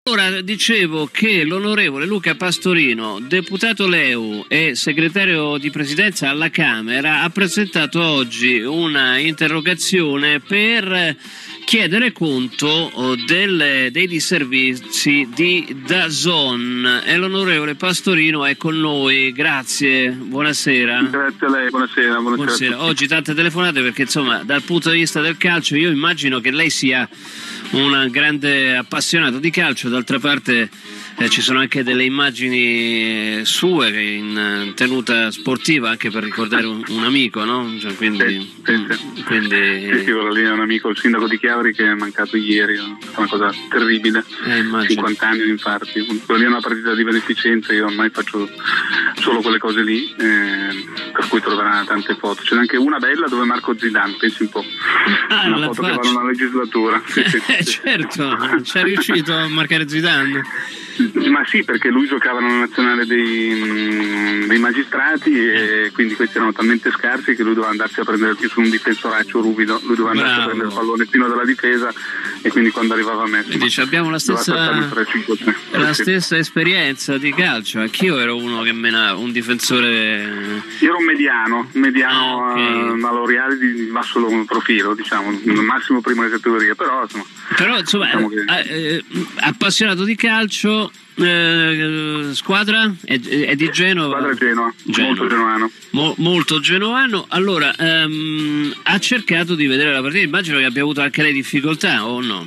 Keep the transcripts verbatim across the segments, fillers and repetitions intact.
Ora dicevo che l'onorevole Luca Pastorino, deputato L E U e segretario di presidenza alla Camera, ha presentato oggi una interrogazione per chiedere conto del, dei disservizi di DAZN, e l'onorevole Pastorino è con noi. Grazie, buonasera. Grazie a lei, buonasera. Buonasera. buonasera. Oggi tante telefonate perché insomma dal punto di vista del calcio io immagino che lei sia un grande appassionato di calcio, d'altra parte eh, ci sono anche delle immagini sue in tenuta sportiva, anche per ricordare un, un amico, no? Cioè, quindi, sì, sì, sì. quindi sì, sì, quello lì è un amico, il sindaco di Chiavari, che è mancato ieri, è una cosa terribile, eh, cinquanta anni infatti, quello lì è una partita di beneficenza, io ormai faccio solo quelle cose lì, eh, per cui troverà tante foto, ce n'è anche una bella dove Marco Zidane, pensi un po', ah, una foto faccio. che vale una legislatura. Sì, sì, eh, sì. Certo, ci è riuscito a marcare Zidane. Ma sì, perché lui giocava nella nazionale dei, dei magistrati e quindi questi erano talmente scarsi che lui doveva andarsi a prendere più su un difensoraccio ruvido, lui doveva andarsi Bravo. a prendere il pallone fino dalla difesa e quindi quando arrivava a me Dice, abbiamo la stessa, la stessa esperienza di calcio, anch'io ero uno che menava, un difensore. Io ero un mediano, un mediano ah, okay. uh, valoriale di basso profilo, diciamo, massimo prima categoria, però insomma, però, insomma diciamo che... eh, appassionato di calcio. Eh, squadra è, è di Genova. Squadra Genoa, Genoa. molto genoano. Mo, molto genoano. Allora, ehm, ha cercato di vedere la partita, immagino che abbia avuto anche lei difficoltà o no?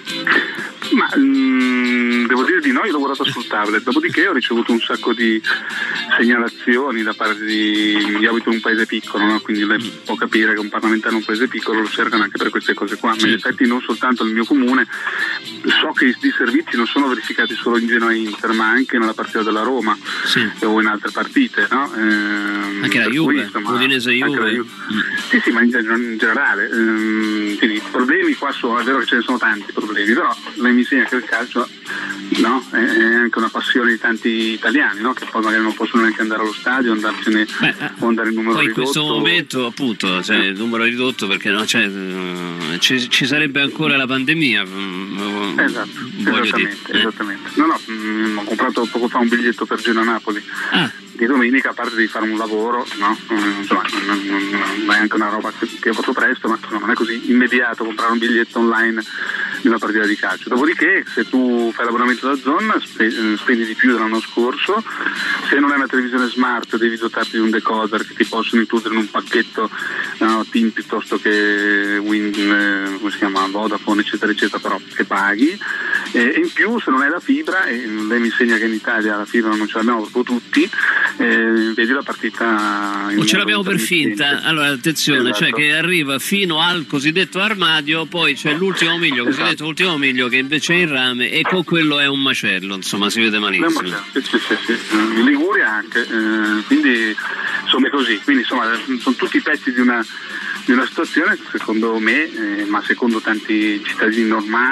Ma mh, devo dire di no, io ho lavorato sul tablet, dopodiché ho ricevuto un sacco di segnalazioni da parte di... io abito in un paese piccolo, no? Quindi lei può capire che un parlamentare in un paese piccolo lo cercano anche per queste cose qua, ma in effetti non soltanto nel mio comune, so che i disservizi non sono verificati solo in Genoa e Inter, ma anche nella partita della Roma, sì. o in altre partite, no? Eh, anche la Juve, Udinese Juve. Juve. Mm. Sì, sì, ma in, in generale. Ehm, quindi i problemi qua sono, è vero che ce ne sono tanti problemi, però lei mi insegna che il calcio, no, è, è anche una passione di tanti italiani, no? Che poi magari non possono neanche andare allo stadio, andarsene Beh, o andare in numero poi ridotto. In questo momento appunto, cioè, il numero ridotto perché no, cioè, ci, ci sarebbe ancora la pandemia. Esatto, esattamente, eh. esattamente. No, no, mh, ho comprato poco fa un biglietto per Genoa-Napoli. Ah. Di domenica, a parte di fare un lavoro, no? Insomma, non, non, non è anche una roba che, che faccio presto, ma insomma, non è così immediato comprare un biglietto online di una partita di calcio. Dopodiché, se tu fai l'abbonamento da Zon, spendi di più dell'anno scorso. Se non hai una televisione smart, devi dotarti di un decoder che ti possono includere in un pacchetto, no, TIM piuttosto che Wind, eh, come si chiama, Vodafone, eccetera, eccetera, però che paghi. E in più, se non hai la fibra, e lei mi insegna che in Italia la fibra non ce l'abbiamo proprio tutti, eh, vedi la partita in o ce l'abbiamo per finta. Allora attenzione, esatto. Cioè che arriva fino al cosiddetto armadio, poi c'è l'ultimo miglio, esatto. cosiddetto ultimo miglio, che invece è in rame, e con quello è un macello, insomma, si vede malissimo. Sì, sì, sì, sì. In Liguria anche, eh, quindi insomma è così, quindi insomma sono tutti pezzi di una di una situazione che secondo me, eh, ma secondo tanti cittadini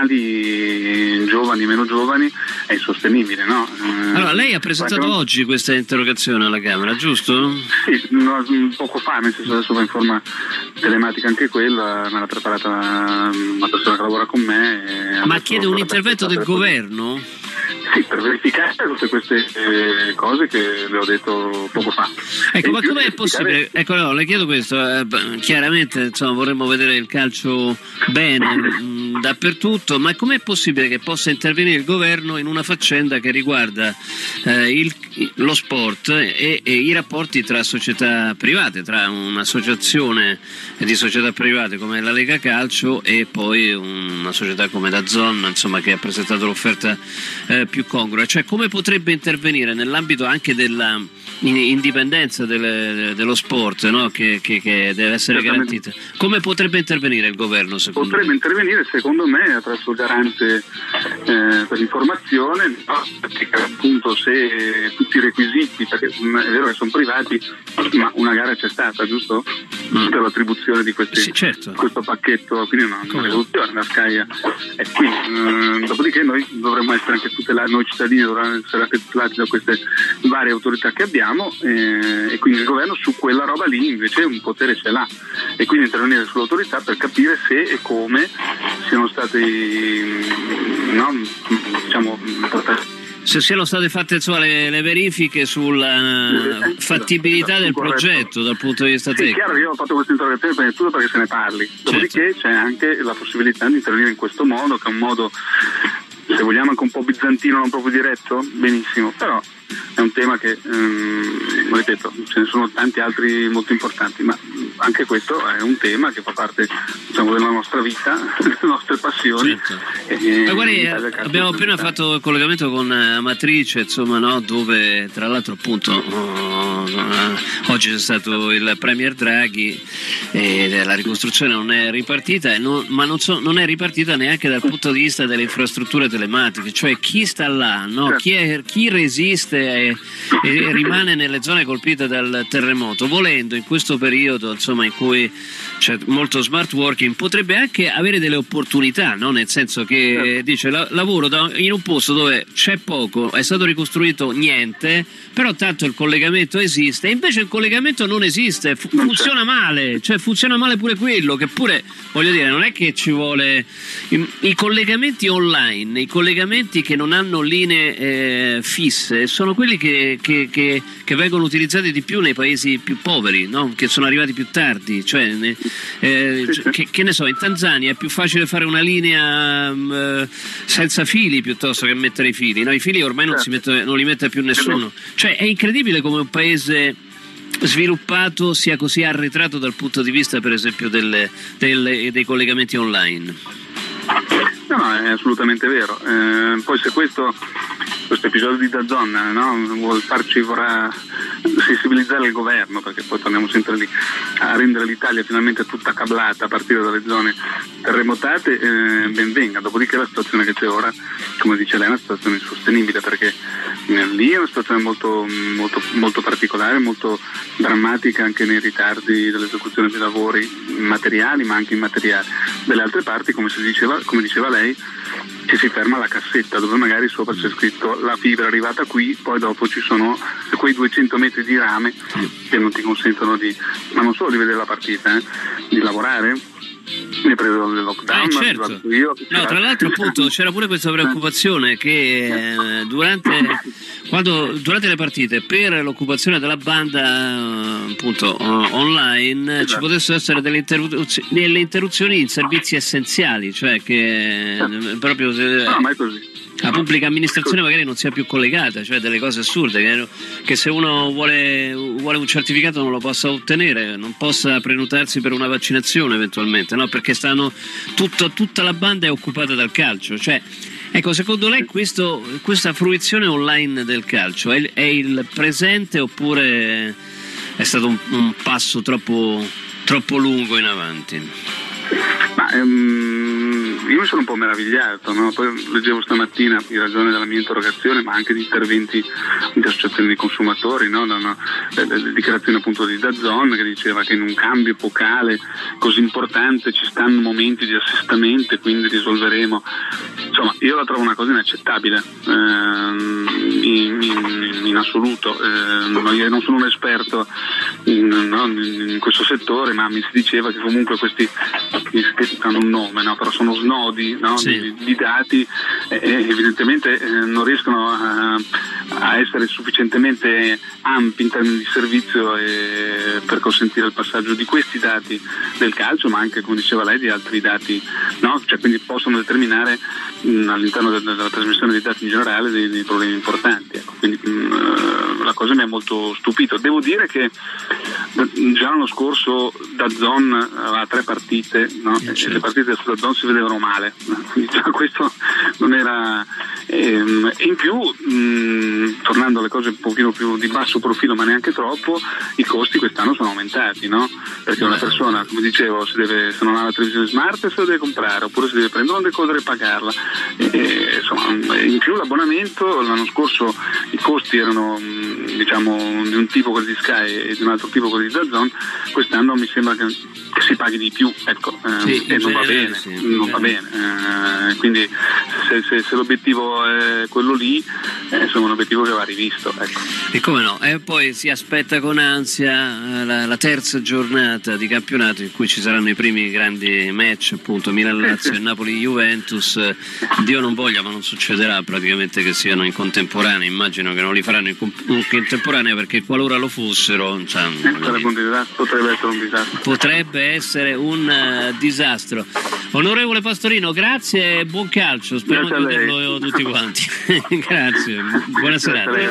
normali, giovani, meno giovani, è insostenibile, no? Eh, allora, lei ha presentato non... oggi questa interrogazione alla Camera, giusto? Sì, no, poco fa, nel senso adesso va in forma telematica anche quella, me l'ha preparata una persona che lavora con me. Ma chiede un intervento del governo? Sì, per verificare tutte queste eh, cose che le ho detto poco fa. Ecco, ma com'è possibile? Ecco, no, le chiedo questo, eh, chiaramente insomma, vorremmo vedere il calcio bene mh, dappertutto, ma com'è possibile che possa intervenire il governo in una faccenda che riguarda eh, il, lo sport e, e i rapporti tra società private, tra un'associazione di società private come la Lega Calcio e poi una società come DAZN, insomma, che ha presentato l'offerta eh, più congrua? Cioè, come potrebbe intervenire nell'ambito anche della indipendenza delle, dello sport, no? che, che, che deve essere garantita? Come potrebbe intervenire il governo secondo potrebbe me? Potrebbe intervenire secondo me attraverso il garante eh, per l'informazione, no? Perché appunto se tutti i requisiti, perché è vero che sono privati, ma una gara c'è stata, giusto? Mm. Per l'attribuzione di questi, sì, certo. questo pacchetto, quindi una, una rivoluzione, la Sky è qui. Eh, dopodiché noi dovremmo essere anche tutelati, noi cittadini dovremmo essere anche tutelati da queste varie autorità che abbiamo, eh, e quindi il governo su quella roba lì invece un potere ce l'ha, e quindi intervenire sull'autorità per capire se e come siano stati no, diciamo, se siano state fatte insomma, le, le verifiche sulla fattibilità del progetto dal punto di vista tecnico. Sì, chiaro, io ho fatto questa interrogazione prima di tutto perché se ne parli, dopodiché certo. C'è anche la possibilità di intervenire in questo modo, che è un modo, se vogliamo, anche un po' bizantino, non proprio diretto, benissimo, però è un tema che, ehm, ripeto, ce ne sono tanti altri molto importanti, ma anche questo è un tema che fa parte, diciamo, della nostra vita, delle nostre passioni. Certo. E, ma guardi, abbiamo appena fatto il collegamento con Amatrice, insomma, no? Dove tra l'altro appunto oh, oggi c'è stato il Premier Draghi e la ricostruzione non è ripartita, e non, ma non, so, non è ripartita neanche dal punto di vista delle infrastrutture telematiche, cioè chi sta là, no? Chi, è, chi resiste e, e rimane nelle zone colpite dal terremoto, volendo in questo periodo insomma in cui c'è molto smart working, potrebbe anche avere delle opportunità, no? Nel senso che dice la, lavoro da, in un posto dove c'è poco, è stato ricostruito niente, però tanto il collegamento esiste, e invece il collegamento non esiste, fu, funziona male, cioè funziona male pure quello, che pure, voglio dire, non è che ci vuole i, i collegamenti online, i collegamenti che non hanno linee eh, fisse, sono quelli che, che, che, che vengono utilizzati di più nei paesi più poveri, no? Che sono arrivati più tardi, cioè ne, eh, che, che ne so, in Tanzania è più facile fare una linea um, senza fili piuttosto che mettere i fili, no? I fili ormai non, si mette, non li mette più nessuno, cioè è incredibile come un paese sviluppato sia così arretrato dal punto di vista per esempio delle, delle, dei collegamenti online. No, no, è assolutamente vero. Eh, poi se questo questo episodio di DAZN, no, vuol farci, vorrà sensibilizzare il governo, perché poi torniamo sempre lì, a rendere l'Italia finalmente tutta cablata a partire dalle zone terremotate, eh, ben venga. Dopodiché la situazione che c'è ora, come dice lei, è una situazione insostenibile, perché eh, lì è una situazione molto, molto, molto particolare, molto drammatica anche nei ritardi dell'esecuzione dei lavori materiali ma anche immateriali. Dalle altre parti, come si diceva, come diceva lei, ci si ferma alla cassetta dove magari sopra c'è scritto la fibra è arrivata qui, poi dopo ci sono quei duecento metri di rame che non ti consentono di, ma non solo di vedere la partita, eh, di lavorare nel periodo del lockdown. Eh, certo. Io, no, tra l'altro appunto c'era pure questa preoccupazione che eh, durante, quando, durante le partite per l'occupazione della banda appunto online esatto. ci potessero essere delle, interruzioni, delle interruzioni in servizi essenziali, cioè che eh, proprio no, ma è così. La pubblica amministrazione magari non sia più collegata, cioè delle cose assurde, che, che se uno vuole, vuole un certificato non lo possa ottenere, non possa prenotarsi per una vaccinazione eventualmente, no? Perché stanno tutto, tutta la banda è occupata dal calcio. Cioè, ecco, secondo lei questo, questa fruizione online del calcio è, è il presente oppure è stato un, un passo troppo, troppo lungo in avanti? Ma ehm, io mi sono un po' meravigliato, no? Poi leggevo stamattina in ragione della mia interrogazione, ma anche di interventi di associazioni di consumatori, no? No, no, le, le dichiarazioni appunto di DAZN che diceva che in un cambio epocale così importante ci stanno momenti di assestamento e quindi risolveremo. Insomma, io la trovo una cosa inaccettabile, ehm, in, in, in assoluto. Eh, io non sono un esperto in, no, in questo settore, ma mi si diceva che comunque questi che hanno un nome, no? Però sono snodi, no? Sì. di, di dati e eh, evidentemente eh, non riescono a, a essere sufficientemente ampi in termini di servizio e per consentire il passaggio di questi dati del calcio, ma anche, come diceva lei, di altri dati, no? Cioè, quindi possono determinare mh, all'interno de- della trasmissione dei dati in generale dei, dei problemi importanti, ecco. Quindi mh, la cosa mi ha molto stupito. Devo dire che già l'anno scorso DAZN aveva tre partite, no? E le partite da DAZN si vedevano male, quindi già questo non era. Ehm, e in più, mh, tornando alle cose un pochino più di basso profilo, ma neanche troppo, i costi quest'anno sono aumentati, no? Perché una persona, come dicevo, si deve, se non ha la televisione smart se la deve comprare, oppure si deve prendere un decoder e pagarla. E, insomma, in più l'abbonamento, l'anno scorso i costi erano diciamo di un tipo quelli di Sky e di un altro tipo quelli di DAZN, quest'anno mi sembra che, che si paghi di più, ecco, eh, sì, e non va genere, bene, sì, non va bene, eh, quindi se, se, se l'obiettivo è quello lì, è insomma un obiettivo che va rivisto. Ecco. E come no? E poi si aspetta con ansia la, la terza giornata di campionato in cui ci saranno i primi grandi match, appunto Milan-Lazio e Napoli-Juventus. Dio non voglia, ma non succederà praticamente che siano in contemporanea. Immagino che non li faranno in contemporanea, perché qualora lo fossero, cioè, potrebbe, un disastro, potrebbe essere un disastro. Potrebbe essere un uh, disastro. Onorevole Pastorino, grazie e buon calcio. Speriamo di vederlo tutti quanti. Grazie, buona serata.